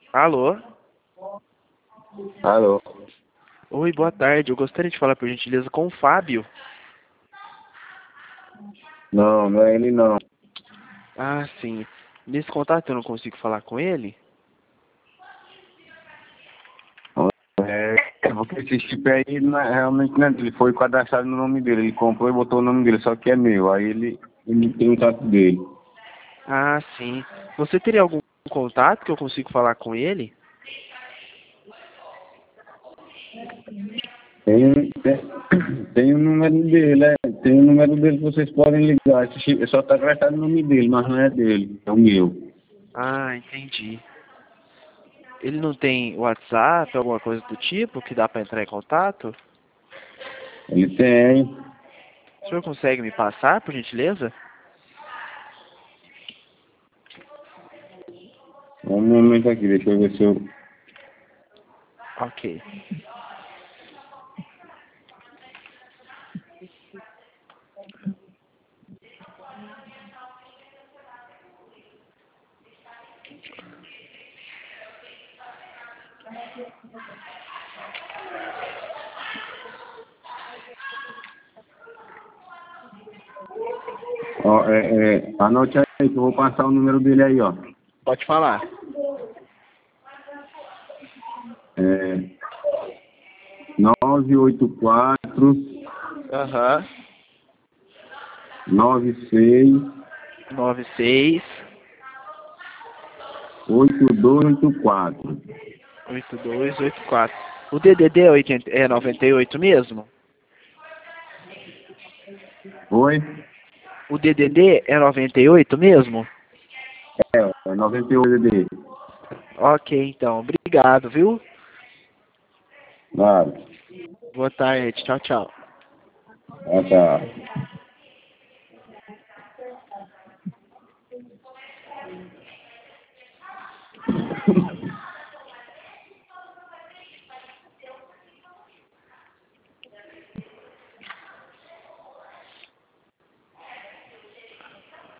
Alô? Alô? Oi, boa tarde. Eu gostaria de falar, por gentileza, com o Fábio. Não, não é ele não. Ah, sim. Nesse contato eu não consigo falar com ele? Porque esse chip aí realmente não é dele, foi cadastrado no nome dele. Ele comprou e botou o nome dele, só que é meu. Aí ele tem o contato dele. Ah, sim. Você teria algum contato que eu consigo falar com ele? Tem o número dele, tem o número dele que vocês podem ligar. Esse chip só está cadastrado no nome dele, mas não é dele, é o meu. Ah, entendi. Ele não tem WhatsApp, alguma coisa do tipo que dá para entrar em contato? Ele tem. O senhor consegue me passar, por gentileza? Um momento aqui, deixa eu ver se eu. Ok. Ó, anote aí que eu vou passar o número dele aí, ó. Pode falar. É 984 Aham. 96 96 8284. 8284. O DDD é 98 mesmo? Oi? O DDD é 98 mesmo? É 98 dele. Ok, então. Obrigado, viu? Claro. Boa tarde. Tchau, tchau. Ah, tá.